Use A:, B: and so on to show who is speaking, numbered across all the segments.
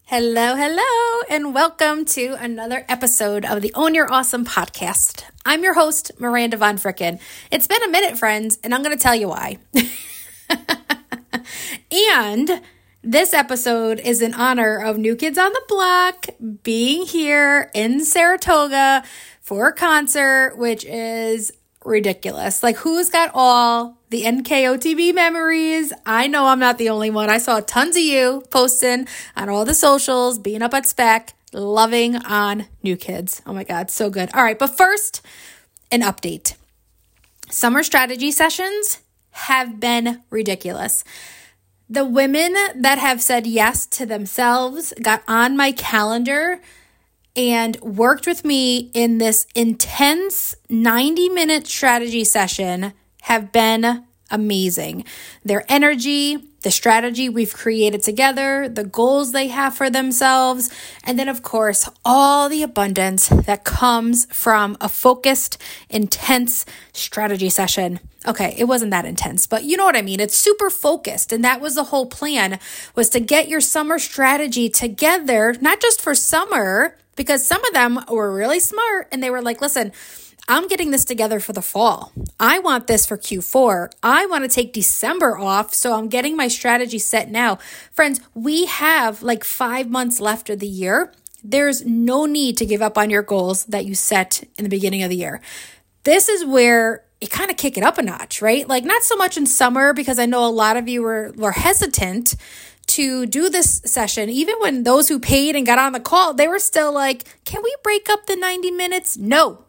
A: Hello, hello, and welcome to another episode of the Own Your Awesome podcast. I'm your host, Miranda Von Fricken. It's been a minute, friends, and I'm going to tell you why. And this episode is in honor of New Kids on the Block being here in Saratoga for a concert, which is ridiculous. Like, who's got all the NKOTB memories? I know I'm not the only one. I saw tons of you posting on all the socials, being up at Spec, loving on New Kids. Oh my God, so good. All right, but first, an update. Summer strategy sessions have been ridiculous. The women that have said yes to themselves got on my calendar and worked with me in this intense 90-minute strategy session have been amazing. Their energy, the strategy we've created together, the goals they have for themselves, and then, of course, all the abundance that comes from a focused, intense strategy session. Okay, it wasn't that intense, but you know what I mean. It's super focused, and that was the whole plan, was to get your summer strategy together, not just for summer, because some of them were really smart, and they were like, listen, I'm getting this together for the fall. I want this for Q4. I want to take December off, so I'm getting my strategy set now. Friends, we have like 5 months left of the year. There's no need to give up on your goals that you set in the beginning of the year. This is where you kind of kick it up a notch, right? Like, not so much in summer, because I know a lot of you were hesitant to do this session. Even when those who paid and got on the call, they were still like, can we break up the 90 minutes? No.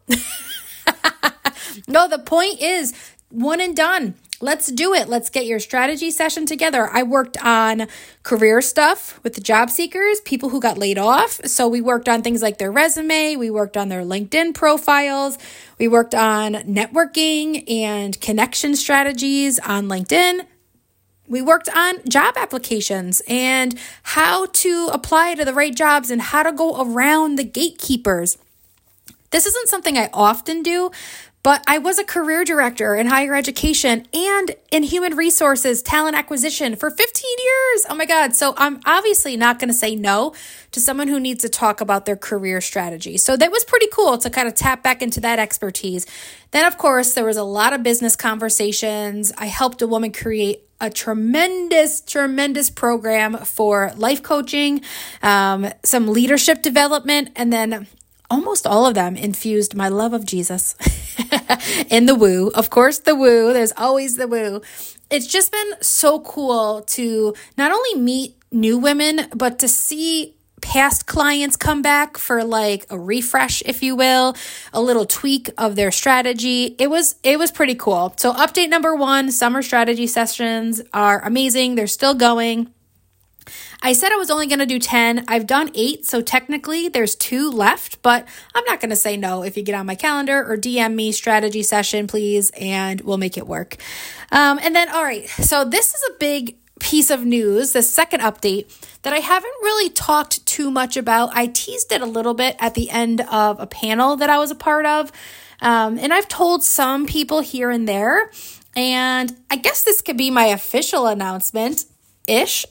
A: No, the point is one and done. Let's do it. Let's get your strategy session together. I worked on career stuff with the job seekers, people who got laid off. So we worked on things like their resume. We worked on their LinkedIn profiles. We worked on networking and connection strategies on LinkedIn. We worked on job applications and how to apply to the right jobs and how to go around the gatekeepers. This isn't something I often do, but I was a career director in higher education and in human resources, talent acquisition for 15 years. Oh my God. So I'm obviously not going to say no to someone who needs to talk about their career strategy. So that was pretty cool to kind of tap back into that expertise. Then, of course, there was a lot of business conversations. I helped a woman create a tremendous program for life coaching, some leadership development, and then almost all of them infused my love of Jesus in the woo. Of course, the woo. There's always the woo. It's just been so cool to not only meet new women, but to see past clients come back for like a refresh, if you will, a little tweak of their strategy. It was pretty cool. So update number 1, summer strategy sessions are amazing. They're still going. I said I was only going to do 10. I've done 8, so technically there's 2 left, but I'm not going to say no if you get on my calendar or DM me strategy session, please, and we'll make it work. And then, all right, so this is a big piece of news, the second update that I haven't really talked too much about. I teased it a little bit at the end of a panel that I was a part of, and I've told some people here and there, and I guess this could be my official announcement-ish.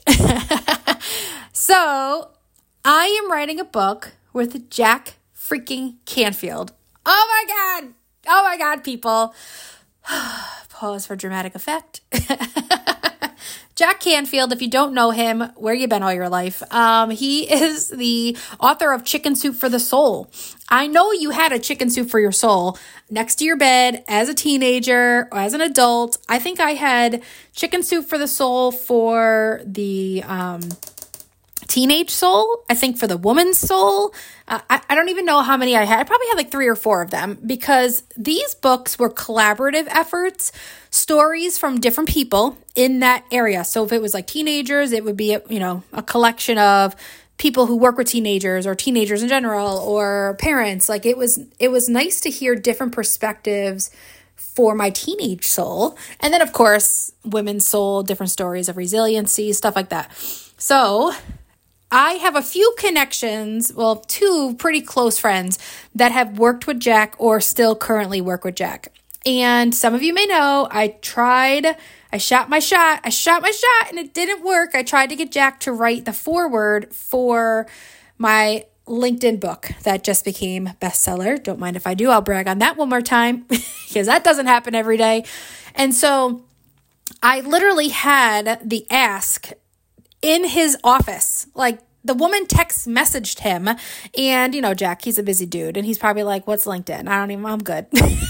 A: So I am writing a book with Jack freaking Canfield. Oh my God, people. Pause for dramatic effect. Jack Canfield, if you don't know him, where you been all your life? He is the author of Chicken Soup for the Soul. I know you had a chicken soup for your soul next to your bed as a teenager or as an adult. I think I had chicken soup for the soul for the teenage soul. I think for the woman's soul. I don't even know how many I had. I probably had like 3 or 4 of them, because these books were collaborative efforts, stories from different people in that area. So if it was like teenagers, it would be a collection of people who work with teenagers or teenagers in general or parents. Like, it was nice to hear different perspectives for my teenage soul. And then, of course, women's soul, different stories of resiliency, stuff like that. So I have a few connections, 2 pretty close friends that have worked with Jack or still currently work with Jack. And some of you may know I tried I shot my shot, and it didn't work. I tried to get Jack to write the foreword for my LinkedIn book that just became bestseller. Don't mind if I do. I'll brag on that one more time because that doesn't happen every day. And so I literally had the ask in his office. Like, the woman text messaged him, and Jack, he's a busy dude, and he's probably like, what's LinkedIn? I'm good.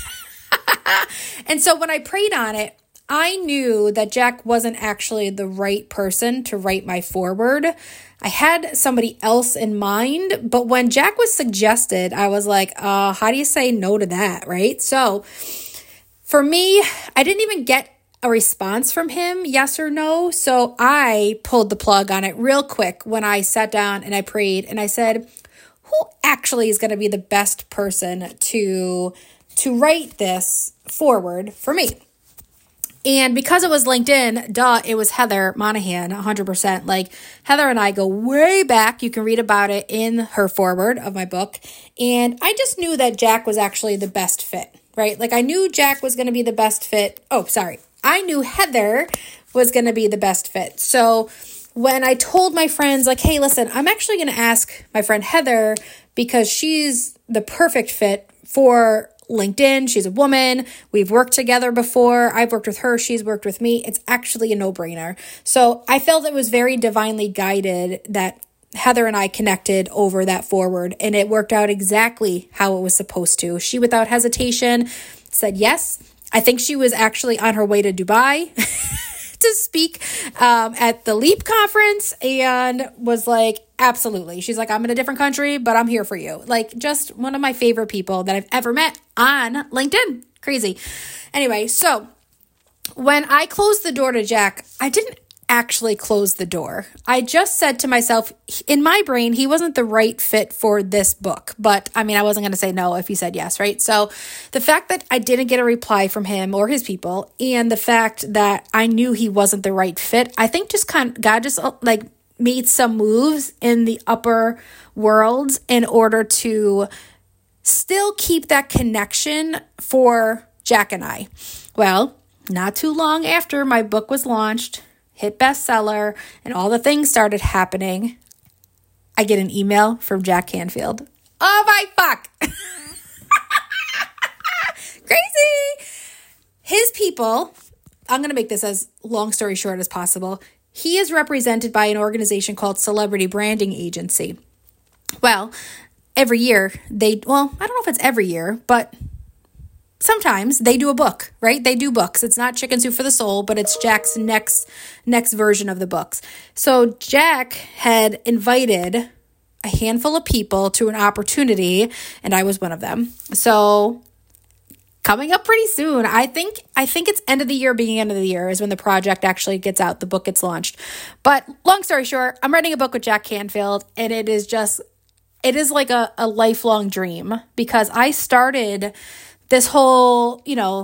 A: And so when I prayed on it, I knew that Jack wasn't actually the right person to write my foreword. I had somebody else in mind, but when Jack was suggested, I was like, how do you say no to that, right? So for me, I didn't even get a response from him, yes or no. So I pulled the plug on it real quick when I sat down and I prayed and I said, who actually is going to be the best person to write this forward for me? And because it was LinkedIn, it was Heather Monahan, 100%. Like, Heather and I go way back. You can read about it in her foreword of my book. And I just knew that Jack was actually the best fit, right? Like, I knew Jack was going to be the best fit. I knew Heather was going to be the best fit. So when I told my friends, like, hey, listen, I'm actually going to ask my friend Heather because she's the perfect fit for LinkedIn. She's a woman. We've worked together before. I've worked with her. She's worked with me. It's actually a no-brainer. So I felt it was very divinely guided that Heather and I connected over that forward, and it worked out exactly how it was supposed to. She, without hesitation, said yes. I think she was actually on her way to Dubai to speak at the LEAP conference and was like, absolutely. She's like, I'm in a different country, but I'm here for you. Like, just one of my favorite people that I've ever met on LinkedIn. Crazy. Anyway, so when I closed the door to Jack, I didn't actually close the door. I just said to myself, in my brain, he wasn't the right fit for this book. But I wasn't going to say no if he said yes, right? So the fact that I didn't get a reply from him or his people, and the fact that I knew he wasn't the right fit, I think God just made some moves in the upper worlds in order to still keep that connection for Jack and I. Well, not too long after my book was launched, hit bestseller, and all the things started happening, I get an email from Jack Canfield. Oh my fuck! Crazy! His people, I'm going to make this as long story short as possible. He is represented by an organization called Celebrity Branding Agency. Well, every year I don't know if it's every year, but sometimes they do a book, right? They do books. It's not Chicken Soup for the Soul, but it's Jack's next version of the books. So Jack had invited a handful of people to an opportunity, and I was one of them. So coming up pretty soon, I think it's end of the year, beginning end of the year is when the project actually gets out, the book gets launched. But long story short, I'm writing a book with Jack Canfield, and it is like a lifelong dream because I started this whole,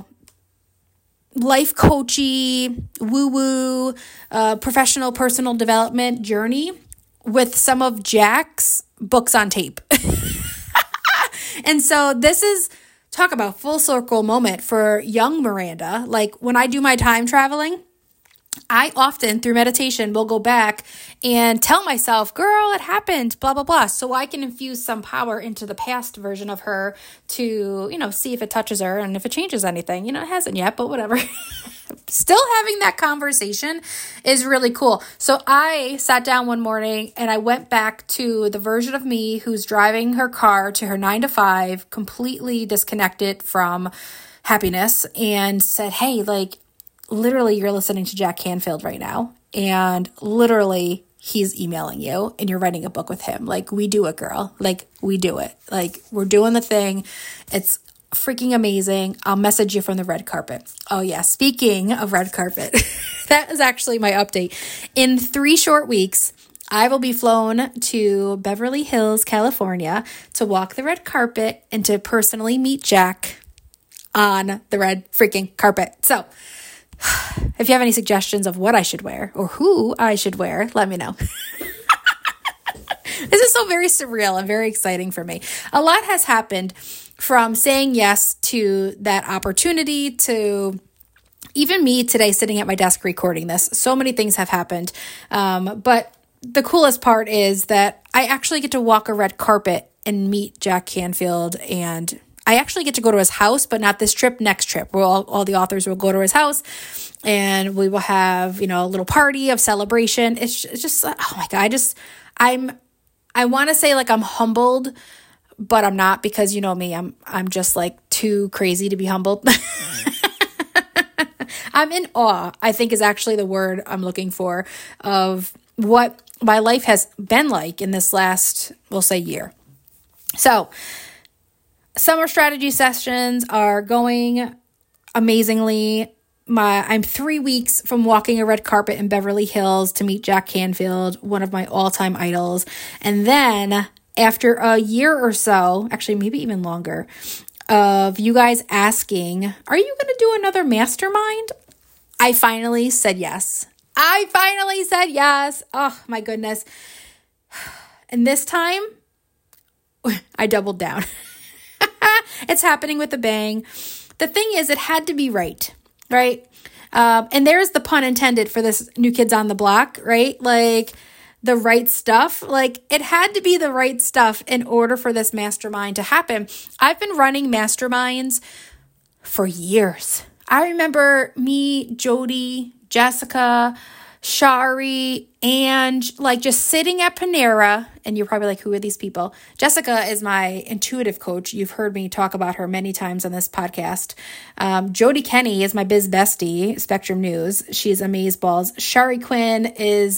A: life coachy, woo-woo, professional personal development journey with some of Jack's books on tape. And so this is, talk about full circle moment for young Miranda. Like, when I do my time traveling, I often, through meditation, will go back and tell myself, girl, it happened, blah, blah, blah. So I can infuse some power into the past version of her to, see if it touches her and if it changes anything. It hasn't yet, but whatever. Still having that conversation is really cool. So I sat down one morning and I went back to the version of me who's driving her car to her 9 to 5, completely disconnected from happiness, and said, hey, literally, you're listening to Jack Canfield right now, and literally, he's emailing you, and you're writing a book with him. We do it, girl. We do it. We're doing the thing. It's freaking amazing. I'll message you from the red carpet. Oh, yeah. Speaking of red carpet, that is actually my update. In 3 short weeks, I will be flown to Beverly Hills, California, to walk the red carpet and to personally meet Jack on the red freaking carpet. So, if you have any suggestions of what I should wear or who I should wear, let me know. This is so very surreal and very exciting for me. A lot has happened from saying yes to that opportunity to even me today sitting at my desk recording this, so many things have happened. But the coolest part is that I actually get to walk a red carpet and meet Jack Canfield, and I actually get to go to his house, but not this trip, next trip, where all the authors will go to his house and we will have, a little party of celebration. It's just, oh my God, I want to say like I'm humbled, but I'm not, because you know me, I'm just like too crazy to be humbled. I'm in awe, I think is actually the word I'm looking for, of what my life has been like in this last, we'll say, year. So summer strategy sessions are going amazingly. I'm 3 weeks from walking a red carpet in Beverly Hills to meet Jack Canfield, one of my all-time idols. And then after a year or so, actually maybe even longer, of you guys asking, are you going to do another mastermind? I finally said yes. Oh my goodness. And this time, I doubled down. It's happening with a bang. The thing is, it had to be right? And there's the pun intended for this New Kids on the Block, right? Like the right stuff. Like it had to be the right stuff in order for this mastermind to happen. I've been running masterminds for years. I remember me, Jody, Jessica, Shari, and like just sitting at Panera, and you're probably like, who are these people? Jessica is my intuitive coach. You've heard me talk about her many times on this podcast. Jody Kenny is my biz bestie, Spectrum News. She's amazeballs. Shari Quinn is,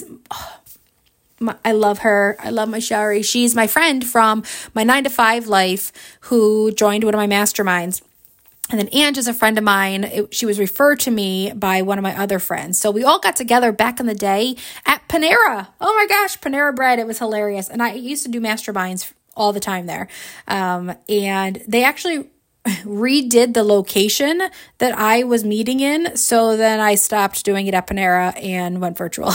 A: I love her. I love my Shari. She's my friend from my 9-to-5 life who joined one of my masterminds. And then Ange is a friend of mine. She was referred to me by one of my other friends. So we all got together back in the day at Panera. Oh my gosh, Panera Bread. It was hilarious. And I used to do masterminds all the time there. And they actually redid the location that I was meeting in. So then I stopped doing it at Panera and went virtual.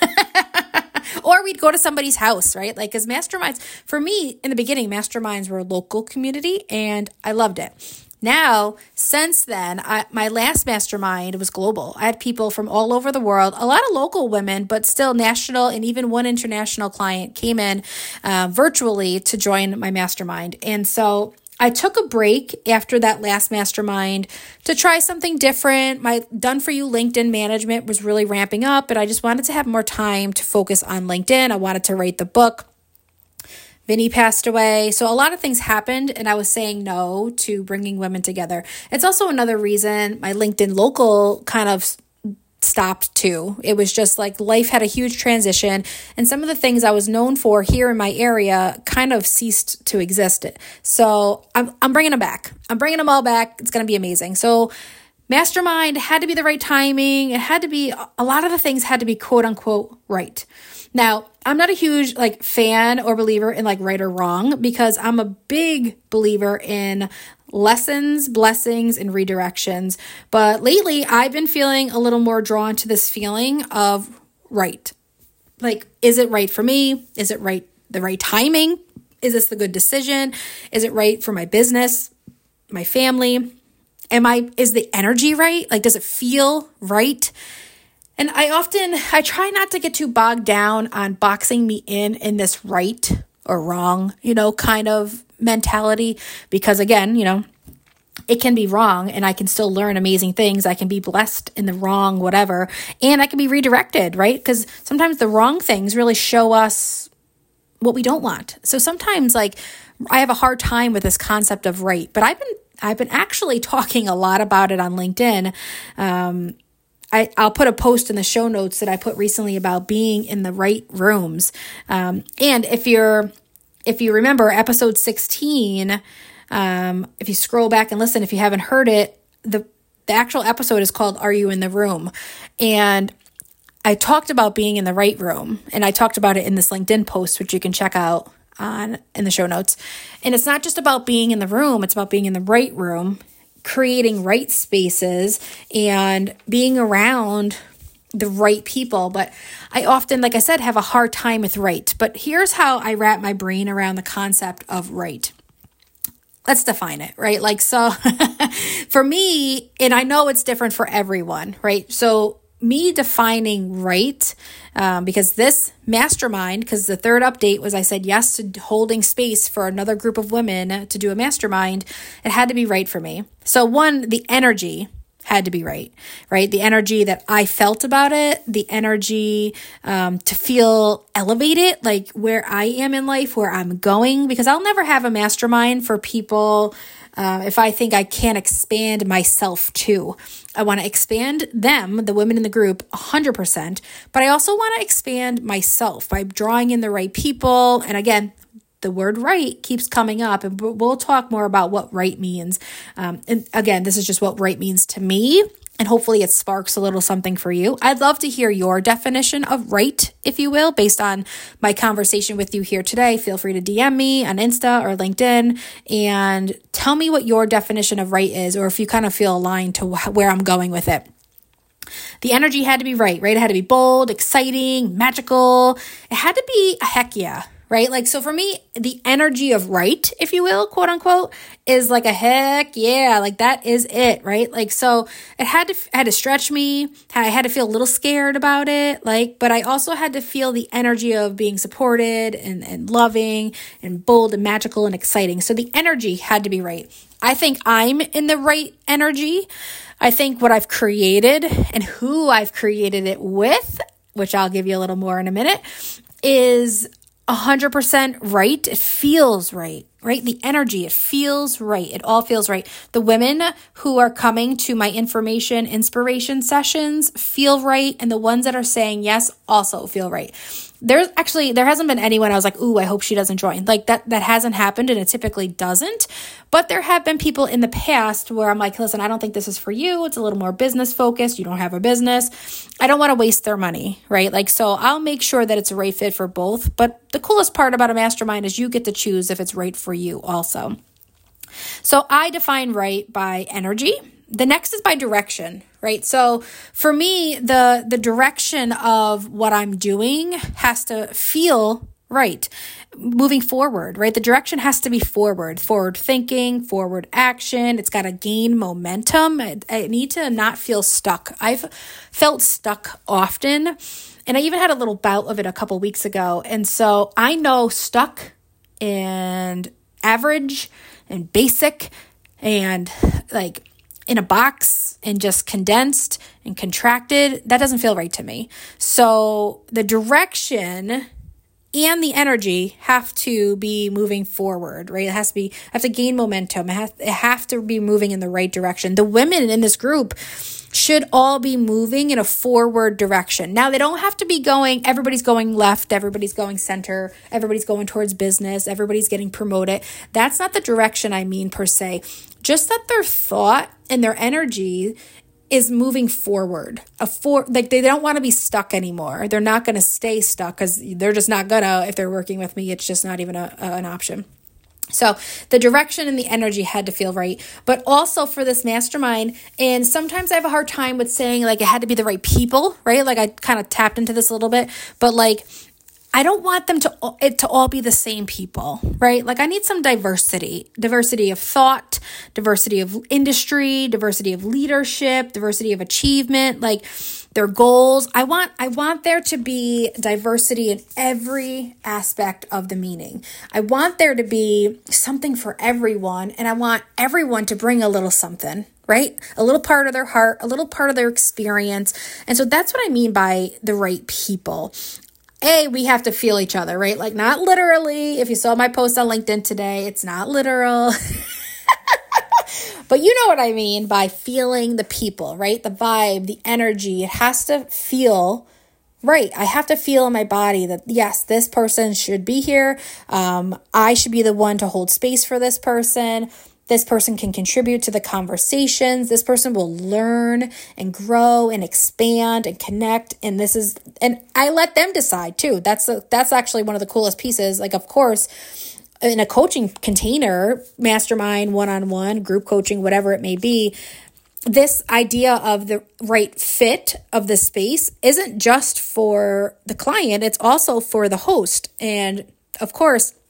A: Or we'd go to somebody's house, right? Like, because masterminds, for me, in the beginning, masterminds were a local community, and I loved it. Now, since then, my last mastermind was global. I had people from all over the world, a lot of local women, but still national, and even one international client came in virtually to join my mastermind. And so I took a break after that last mastermind to try something different. My Done For You LinkedIn management was really ramping up, and I just wanted to have more time to focus on LinkedIn. I wanted to write the book. Vinny passed away. So a lot of things happened, and I was saying no to bringing women together. It's also another reason my LinkedIn local kind of stopped too. It was just like life had a huge transition, and some of the things I was known for here in my area kind of ceased to exist. So I'm bringing them back. I'm bringing them all back. It's going to be amazing. So mastermind had to be the right timing. It had to be, a lot of the things had to be quote unquote right. Now, I'm not a huge fan or believer in right or wrong, because I'm a big believer in lessons, blessings, and redirections. But lately, I've been feeling a little more drawn to this feeling of right. Is it right for me? Is it the right timing? Is this the good decision? Is it right for my business, my family? Is the energy right? Does it feel right? And I try not to get too bogged down on boxing me in this right or wrong, kind of mentality, because again, it can be wrong and I can still learn amazing things. I can be blessed in the wrong, whatever, and I can be redirected, right? Because sometimes the wrong things really show us what we don't want. So sometimes I have a hard time with this concept of right, but I've been actually talking a lot about it on LinkedIn. I'll put a post in the show notes that I put recently about being in the right rooms. And if you remember episode 16, if you scroll back and listen, if you haven't heard it, the actual episode is called Are You in the Room? And I talked about being in the right room, and I talked about it in this LinkedIn post, which you can check out in the show notes. And it's not just about being in the room, it's about being in the right room, creating right spaces, and being around the right people. But I often, like I said, have a hard time with right. But here's how I wrap my brain around the concept of right. let's define it, right? Like, so for me, and I know it's different for everyone, right? So me defining right, because this mastermind, because the third update was I said yes to holding space for another group of women to do a mastermind, it had to be right for me. So one, the energy had to be right? The energy that I felt about it, the energy to feel elevated, like where I am in life, where I'm going, because I'll never have a mastermind for people if I think I can't expand myself too. I want to expand them, the women in the group, 100%, but I also want to expand myself by drawing in the right people. And again, the word right keeps coming up, and we'll talk more about what right means. And again, this is just what right means to me, and hopefully it sparks a little something for you. I'd love to hear your definition of right, if you will, based on my conversation with you here today. Feel free to DM me on Insta or LinkedIn and tell me what your definition of right is, or if you kind of feel aligned to where I'm going with it. The energy had to be right? It had to be bold, exciting, magical. It had to be a heck yeah. Right? Like, so for me, the energy of right, if you will, quote unquote, is like a heck yeah, like that is it, right? Like, so it had to stretch me. I had to feel a little scared about it, like, but I also had to feel the energy of being supported and loving and bold and magical and exciting. So the energy had to be right. I think I'm in the right energy. I think what I've created and who I've created it with, which I'll give you a little more in a minute, is 100% right. It feels right? The energy, it feels right. It all feels right. The women who are coming to my information inspiration sessions feel right. And the ones that are saying yes also feel right. There hasn't been anyone I was like, ooh, I hope she doesn't join. Like that hasn't happened, and it typically doesn't. But there have been people in the past where I'm like, listen, I don't think this is for you. It's a little more business focused. You don't have a business. I don't want to waste their money, right? Like, so I'll make sure that it's a right fit for both. But the coolest part about a mastermind is you get to choose if it's right for you also. So I define right by energy. The next is by direction, right? So for me, the direction of what I'm doing has to feel right. Moving forward, right? The direction has to be forward thinking, forward action. It's got to gain momentum. I need to not feel stuck. I've felt stuck often, and I even had a little bout of it a couple weeks ago. And so I know stuck and average and basic and like in a box and just condensed and contracted, that doesn't feel right to me. So the direction and the energy have to be moving forward, right? I have to gain momentum. It have to be moving in the right direction. The women in this group should all be moving in a forward direction. Now, they don't have to be everybody's going left, everybody's going center, everybody's going towards business, everybody's getting promoted. That's not the direction I mean per se. Just that their thought and their energy is moving forward. Like they don't want to be stuck anymore. They're not going to stay stuck because they're just not gonna, if they're working with me, it's just not even an option. So the direction and the energy had to feel right, but also for this mastermind, and sometimes I have a hard time with saying like it had to be the right people, right? Like I kind of tapped into this a little bit, but like I don't want it to all be the same people, right? Like I need some diversity of thought, diversity of industry, diversity of leadership, diversity of achievement, like their goals. I want there to be diversity in every aspect of the meaning. I want there to be something for everyone, and I want everyone to bring a little something, right? A little part of their heart, a little part of their experience. And so that's what I mean by the right people. We have to feel each other, right? Like not literally. If you saw my post on LinkedIn today, it's not literal. But you know what I mean by feeling the people, right? The vibe, the energy. It has to feel right. I have to feel in my body that, yes, this person should be here. I should be the one to hold space for this person. This person can contribute to the conversations. This person will learn and grow and expand and connect. And I let them decide too. That's actually one of the coolest pieces. Like, of course, in a coaching container, mastermind, one-on-one, group coaching, whatever it may be, this idea of the right fit of the space isn't just for the client. It's also for the host. And of course,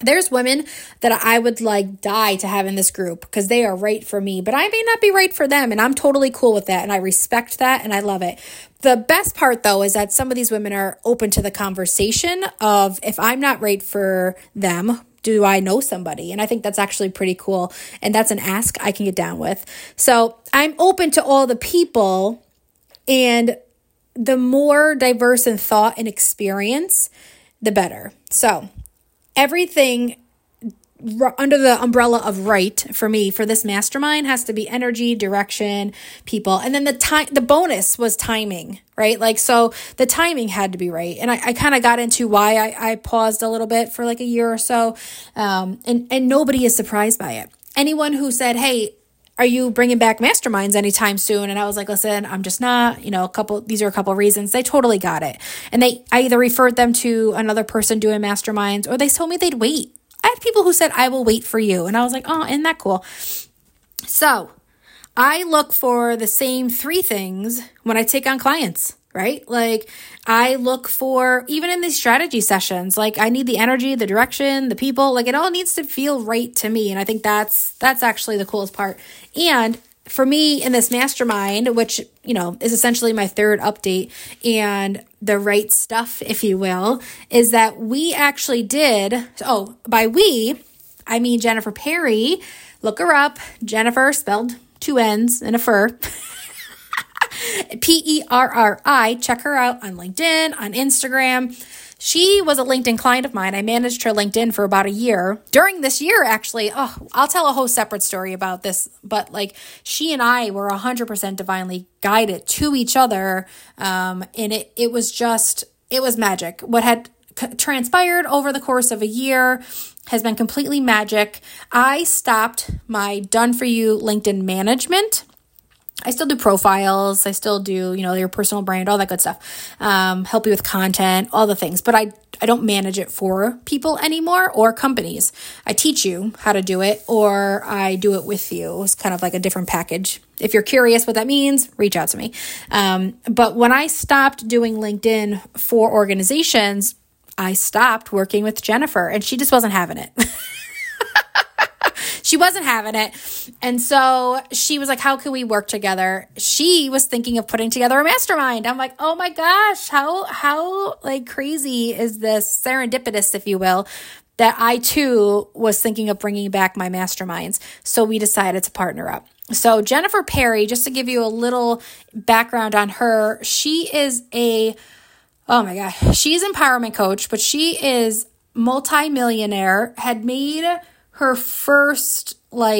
A: There's women that I would like die to have in this group because they are right for me, but I may not be right for them. And I'm totally cool with that. And I respect that. And I love it. The best part though, is that some of these women are open to the conversation of, if I'm not right for them, do I know somebody? And I think that's actually pretty cool. And that's an ask I can get down with. So I'm open to all the people, and the more diverse in thought and experience, the better. So everything under the umbrella of right for me for this mastermind has to be energy, direction, people. And then the bonus was timing, right? Like, so the timing had to be right. And I kind of got into why I paused a little bit for like a year or so. And nobody is surprised by it. Anyone who said, hey, are you bringing back masterminds anytime soon? And I was like, listen, I'm just not, these are a couple reasons. They totally got it. And I either referred them to another person doing masterminds, or they told me they'd wait. I had people who said, I will wait for you. And I was like, oh, isn't that cool? So I look for the same 3 things when I take on clients, right? Like, I look for, even in these strategy sessions, like, I need the energy, the direction, the people, like, it all needs to feel right to me. And I think that's actually the coolest part. And for me in this mastermind, which, is essentially my 3rd update, and the right stuff, if you will, is that we actually did, by we, I mean Jennifer Perry. Look her up. Jennifer, spelled 2 N's and a fur. Perri. Check her out on LinkedIn, on Instagram. She was a LinkedIn client of mine. I managed her LinkedIn for about a year. During this year, actually, I'll tell a whole separate story about this, but like, she and I were 100% divinely guided to each other. And it was magic. What had transpired over the course of a year has been completely magic. I stopped my done for you LinkedIn management. I still do profiles. I still do, your personal brand, all that good stuff. Help you with content, all the things. But I don't manage it for people anymore or companies. I teach you how to do it, or I do it with you. It's kind of like a different package. If you're curious what that means, reach out to me. But when I stopped doing LinkedIn for organizations, I stopped working with Jennifer, and she just wasn't having it. She wasn't having it. And so she was like, how can we work together? She was thinking of putting together a mastermind. I'm like, oh my gosh, how like crazy is this, serendipitous, if you will, that I too was thinking of bringing back my masterminds. So we decided to partner up. So Jennifer Perry, just to give you a little background on her, she is she's an empowerment coach, but she is multi-millionaire, had made her first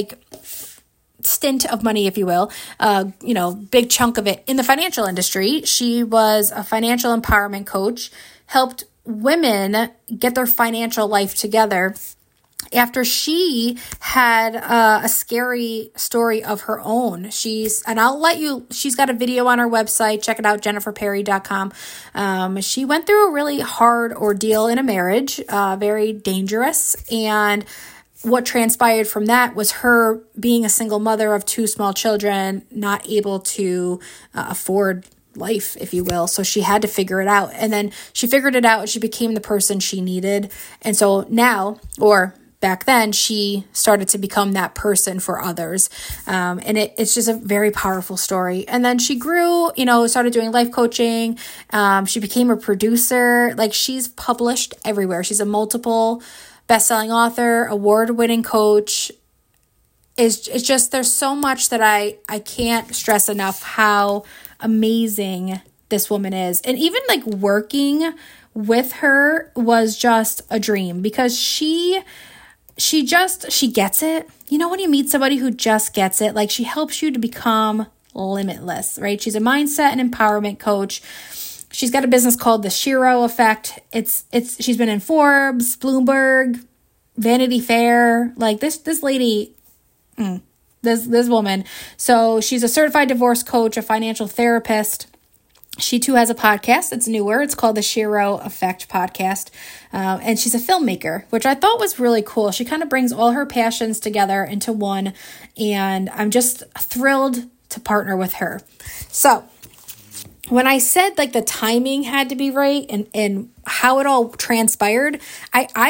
A: stint of money, if you will, big chunk of it in the financial industry. She was a financial empowerment coach, helped women get their financial life together after she had a scary story of her own. She's got a video on her website. Check it out, jenniferperry.com. She went through a really hard ordeal in a marriage, very dangerous. And what transpired from that was her being a single mother of 2 small children, not able to afford life, if you will. So she had to figure it out. And then she figured it out and she became the person she needed. And so now, or back then, she started to become that person for others. And it's just a very powerful story. And then she grew, started doing life coaching. She became a producer. Like, she's published everywhere. She's a multiple best-selling author, award-winning coach. It's just, there's so much that I can't stress enough how amazing this woman is. And even like working with her was just a dream, because she gets it. When you meet somebody who just gets it, like, she helps you to become limitless, right? She's a mindset and empowerment coach. She's got a business called The Shiro Effect. She's been in Forbes, Bloomberg, Vanity Fair. Like, this lady, this woman. So she's a certified divorce coach, a financial therapist. She too has a podcast. It's newer. It's called The Shiro Effect Podcast. And she's a filmmaker, which I thought was really cool. She kind of brings all her passions together into one. And I'm just thrilled to partner with her. So when I said like the timing had to be right and how it all transpired, I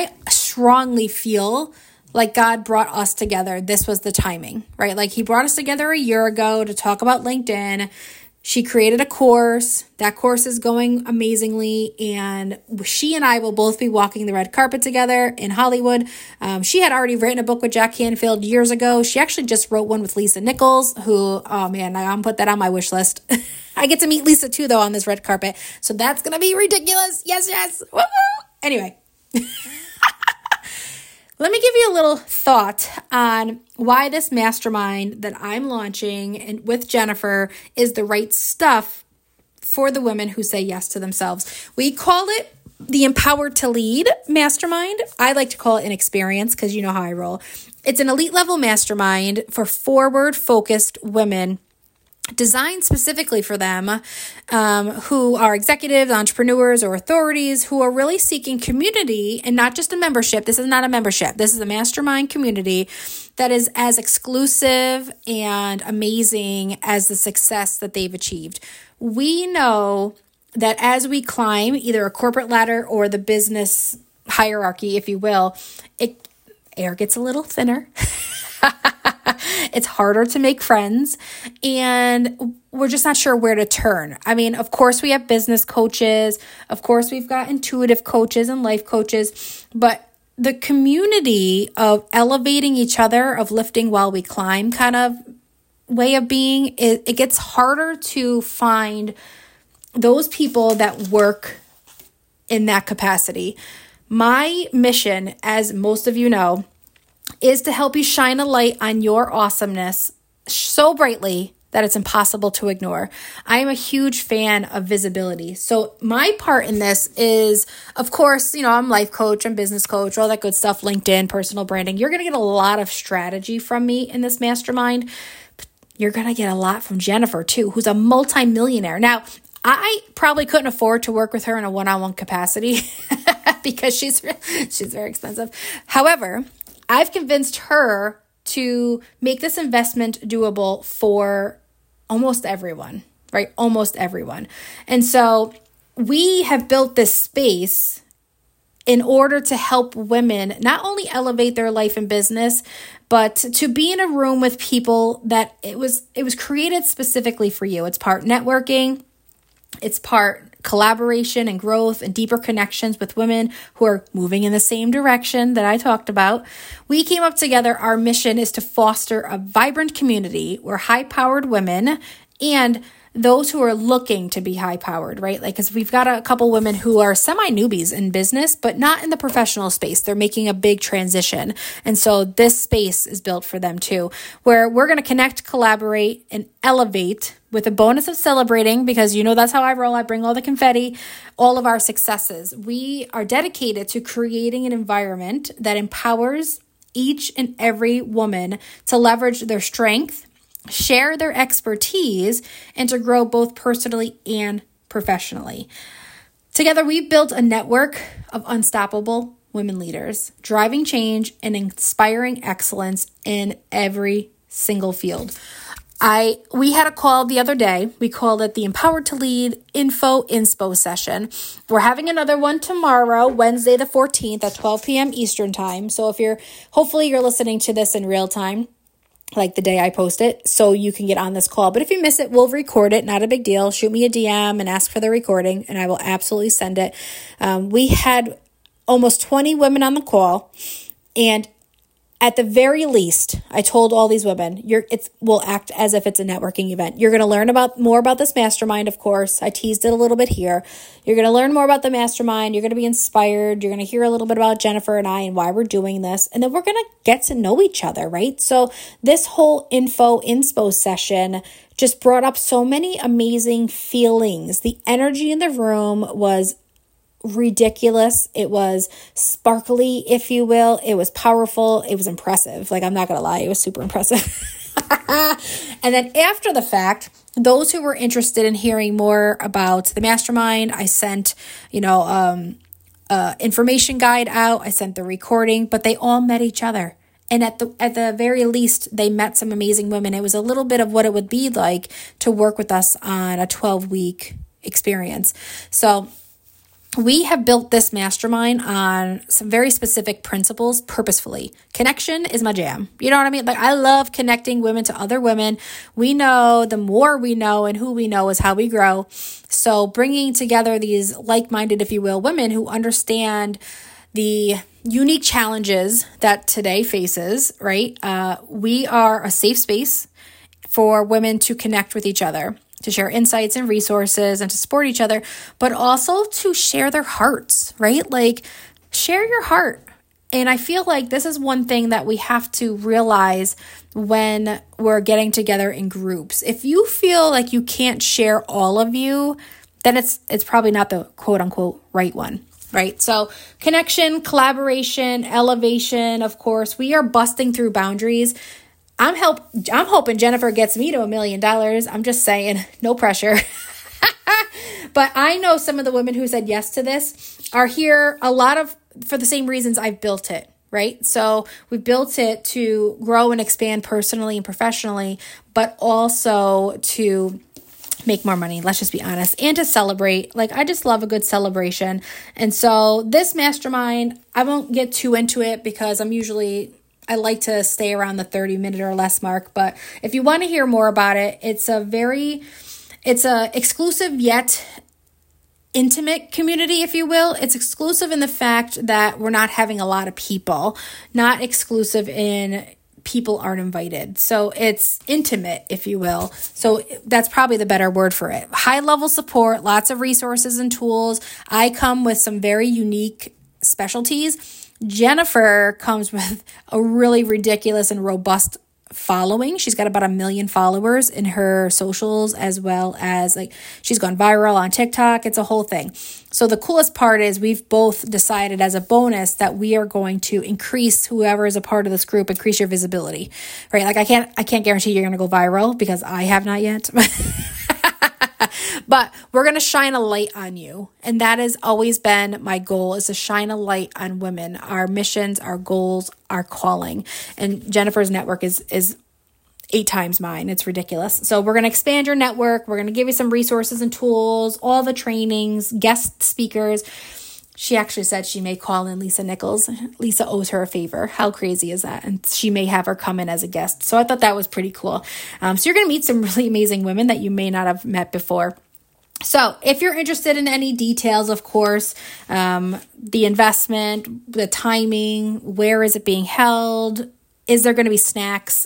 A: strongly feel like God brought us together. This was the timing, right? Like he brought us together a year ago to talk about LinkedIn. She created a course. That course is going amazingly. And she and I will both be walking the red carpet together in Hollywood. She had already written a book with Jack Canfield years ago. She actually just wrote one with Lisa Nichols, who, oh man, I'm going to put that on my wish list. I get to meet Lisa too, though, on this red carpet. So that's going to be ridiculous. Yes, yes. Woo-hoo! Anyway. Let me give you a little thought on why this mastermind that I'm launching and with Jennifer is the right stuff for the women who say yes to themselves. We call it the Empowered to Lead Mastermind. I like to call it an experience because you know how I roll. It's an elite level mastermind for forward-focused women designed specifically for them who are executives, entrepreneurs, or authorities who are really seeking community and not just a membership. This is not a membership. This is a mastermind community that is as exclusive and amazing as the success that they've achieved. We know that as we climb either a corporate ladder or the business hierarchy, if you will, air gets a little thinner. It's harder to make friends, and we're just not sure where to turn. I mean, of course, we have business coaches. Of course, we've got intuitive coaches and life coaches, but the community of elevating each other, of lifting while we climb kind of way of being, it gets harder to find those people that work in that capacity. My mission, as most of you know, is to help you shine a light on your awesomeness so brightly that it's impossible to ignore. I am a huge fan of visibility. So my part in this is, of course, I'm life coach, I'm business coach, all that good stuff, LinkedIn, personal branding. You're going to get a lot of strategy from me in this mastermind. You're going to get a lot from Jennifer too, who's a multimillionaire. Now, I probably couldn't afford to work with her in a one-on-one capacity because she's very expensive. However, I've convinced her to make this investment doable for almost everyone, right? Almost everyone. And so we have built this space in order to help women not only elevate their life and business, but to be in a room with people that it was created specifically for you. It's part networking, it's part collaboration and growth and deeper connections with women who are moving in the same direction that I talked about. We came up together. Our mission is to foster a vibrant community where high-powered women and those who are looking to be high-powered, right? Like, because we've got a couple women who are semi-newbies in business, but not in the professional space. They're making a big transition. And so this space is built for them too, where we're going to connect, collaborate, and elevate with a bonus of celebrating, because that's how I roll. I bring all the confetti, all of our successes. We are dedicated to creating an environment that empowers each and every woman to leverage their strength, share their expertise, and to grow both personally and professionally. Together, we've built a network of unstoppable women leaders, driving change and inspiring excellence in every single field. We had a call the other day. We called it the Empowered to Lead Inspo session. We're having another one tomorrow, Wednesday the 14th at 12 p.m. Eastern time. So hopefully you're listening to this in real time, like the day I post it, so you can get on this call. But if you miss it, we'll record it. Not a big deal. Shoot me a DM and ask for the recording, and I will absolutely send it. We had almost 20 women on the call, and at the very least, I told all these women, we'll act as if it's a networking event. You're going to learn more about this mastermind, of course. I teased it a little bit here. You're going to learn more about the mastermind. You're going to be inspired. You're going to hear a little bit about Jennifer and I and why we're doing this. And then we're going to get to know each other, right? So this whole inspo session just brought up so many amazing feelings. The energy in the room was ridiculous. It was sparkly, if you will. It was powerful. It was impressive. Like, I'm not going to lie. It was super impressive. And then after the fact, those who were interested in hearing more about the mastermind, I sent, information guide out. I sent the recording, but they all met each other. And at the very least, they met some amazing women. It was a little bit of what it would be like to work with us on a 12-week experience. So we have built this mastermind on some very specific principles purposefully. Connection is my jam. You know what I mean? Like, I love connecting women to other women. We know the more we know and who we know is how we grow. So bringing together these like-minded, if you will, women who understand the unique challenges that today faces, right? We are a safe space for women to connect with each other, to share insights and resources and to support each other, but also to share their hearts, right? Like, share your heart. And I feel like this is one thing that we have to realize when we're getting together in groups. If you feel like you can't share all of you, then it's probably not the quote unquote right one. Right? So connection, collaboration, elevation, of course, we are busting through boundaries. I'm hoping Jennifer gets me to $1 million. I'm just saying, no pressure. But I know some of the women who said yes to this are here for the same reasons I've built it, right? So we built it to grow and expand personally and professionally, but also to make more money, let's just be honest, and to celebrate. Like, I just love a good celebration. And so this mastermind, I won't get too into it because I like to stay around the 30-minute or less mark. But if you want to hear more about it, it's a exclusive yet intimate community, if you will. It's exclusive in the fact that we're not having a lot of people, not exclusive in people aren't invited. So it's intimate, if you will. So that's probably the better word for it. High level support, lots of resources and tools. I come with some very unique specialties. Jennifer comes with a really ridiculous and robust following. She's got about 1 million followers in her socials, as well as she's gone viral on TikTok. It's a whole thing. So the coolest part is we've both decided as a bonus that we are going to increase whoever is a part of this group, increase your visibility, right? Like, I can't guarantee you're going to go viral because I have not yet. But we're going to shine a light on you. And that has always been my goal, is to shine a light on women, our missions, our goals, our calling. And Jennifer's network is 8 times mine. It's ridiculous. So we're going to expand your network. We're going to give you some resources and tools, all the trainings, guest speakers. She actually said she may call in Lisa Nichols. Lisa owes her a favor. How crazy is that? And she may have her come in as a guest. So I thought that was pretty cool. So you're going to meet some really amazing women that you may not have met before. So if you're interested in any details, of course, the investment, the timing, where is it being held? Is there going to be snacks?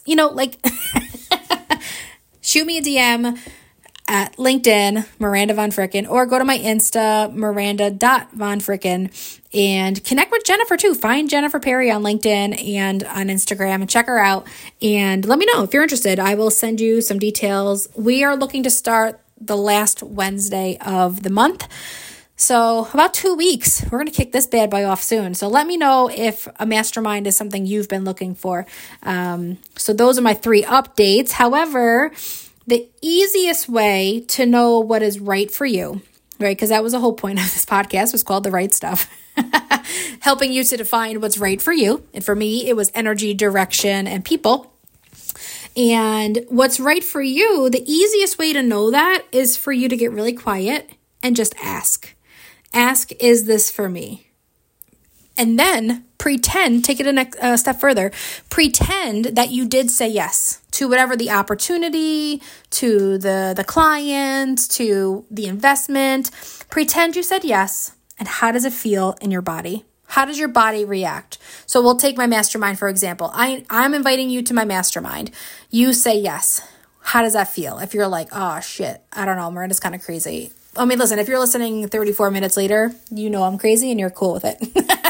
A: Shoot me a DM at LinkedIn, Miranda Von Fricken, or go to my Insta, Miranda.vonfricken, and connect with Jennifer too. Find Jennifer Perry on LinkedIn and on Instagram and check her out. And let me know if you're interested. I will send you some details. We are looking to start the last Wednesday of the month. So about 2 weeks, we're going to kick this bad boy off soon. So let me know if a mastermind is something you've been looking for. So those are my 3 updates. However, the easiest way to know what is right for you, right? Because that was the whole point of this podcast, was called The Right Stuff. Helping you to define what's right for you. And for me, it was energy, direction, and people. And what's right for you, the easiest way to know that is for you to get really quiet and just ask. Ask, is this for me? And then take it a step further. Pretend that you did say yes to whatever the opportunity, to the client, to the investment. Pretend you said yes. And how does it feel in your body? How does your body react? So we'll take my mastermind, for example. I'm inviting you to my mastermind. You say yes. How does that feel? If you're like, oh, shit, I don't know, Miranda's kind of crazy. I mean, listen, if you're listening 34 minutes later, you know I'm crazy and you're cool with it.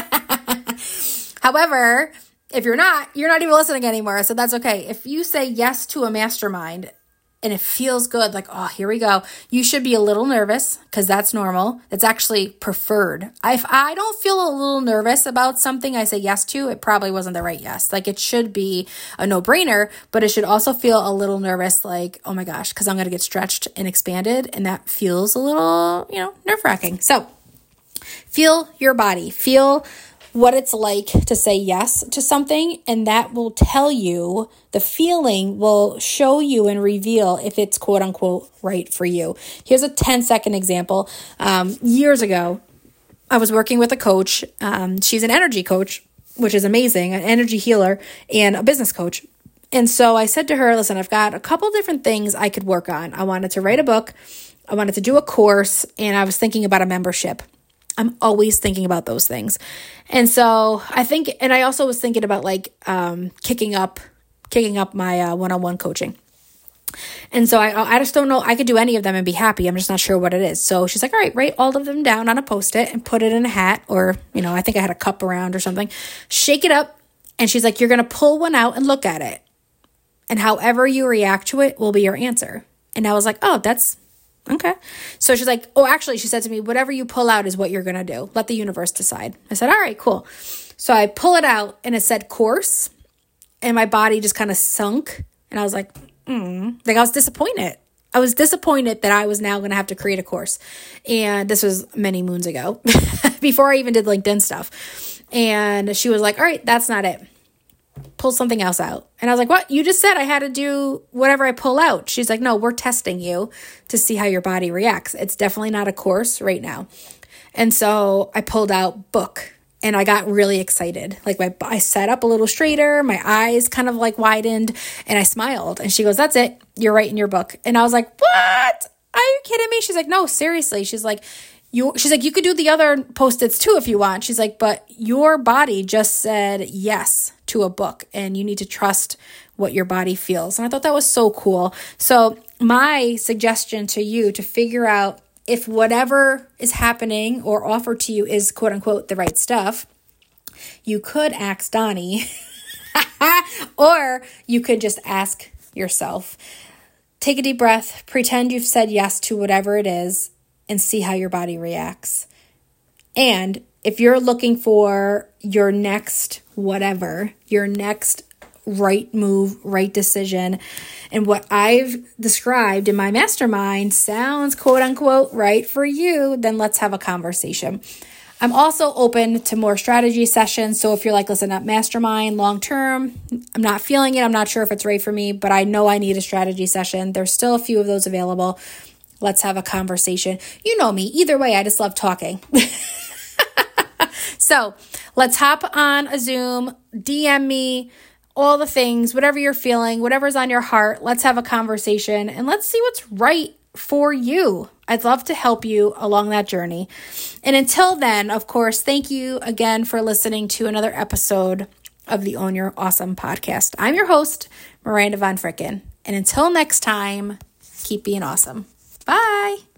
A: However, if you're not even listening anymore. So that's okay. If you say yes to a mastermind and it feels good, like, oh, here we go, you should be a little nervous because that's normal. It's actually preferred. If I don't feel a little nervous about something I say yes to, it probably wasn't the right yes. Like, it should be a no-brainer, but it should also feel a little nervous, like, oh my gosh, because I'm going to get stretched and expanded, and that feels a little, nerve-wracking. So feel your body. Feel what it's like to say yes to something, and that will tell you, the feeling will show you and reveal if it's quote-unquote right for you. Here's a 10-second example. Years ago, I was working with a coach. She's an energy coach, which is amazing, an energy healer and a business coach. And so I said to her, listen, I've got a couple different things I could work on. I wanted to write a book. I wanted to do a course, and I was thinking about a membership. I'm always thinking about those things. And so I also was thinking about like kicking up my one-on-one coaching. And so I just don't know. I could do any of them and be happy. I'm just not sure what it is. So she's like, all right, write all of them down on a Post-it and put it in a hat, or, I think I had a cup around or something. Shake it up. And she's like, you're going to pull one out and look at it. And however you react to it will be your answer. And I was like, oh, that's okay. So she's like, she said to me, whatever you pull out is what you're going to do. Let the universe decide. I said, all right, cool. So I pull it out and it said course, and my body just kind of sunk. And I was like, Like I was disappointed. I was disappointed that I was now going to have to create a course. And this was many moons ago before I even did LinkedIn stuff. And she was like, all right, that's not it. Pull something else out. And I was like, what? You just said I had to do whatever I pull out. She's like, no, we're testing you to see how your body reacts. It's definitely not a course right now. And so I pulled out book. And I got really excited. Like I sat up a little straighter, my eyes kind of like widened, and I smiled. And she goes, that's it. You're writing your book. And I was like, what? Are you kidding me? She's like, no, seriously. She's like, you could do the other Post-its too if you want. She's like, but your body just said yes to a book, and you need to trust what your body feels. And I thought that was so cool. So my suggestion to you to figure out if whatever is happening or offered to you is quote unquote the right stuff, you could ask Donnie or you could just ask yourself. Take a deep breath, pretend you've said yes to whatever it is, and see how your body reacts. And if you're looking for your next whatever, your next right move, right decision, and what I've described in my mastermind sounds quote unquote right for you, then let's have a conversation. I'm also open to more strategy sessions. So if you're like, listen, at mastermind long term, I'm not feeling it. I'm not sure if it's right for me, but I know I need a strategy session. There's still a few of those available. Let's have a conversation. You know me. Either way, I just love talking. So let's hop on a Zoom, DM me, all the things, whatever you're feeling, whatever's on your heart. Let's have a conversation and let's see what's right for you. I'd love to help you along that journey. And until then, of course, thank you again for listening to another episode of the Own Your Awesome podcast. I'm your host, Miranda Von Fricken. And until next time, keep being awesome. Bye.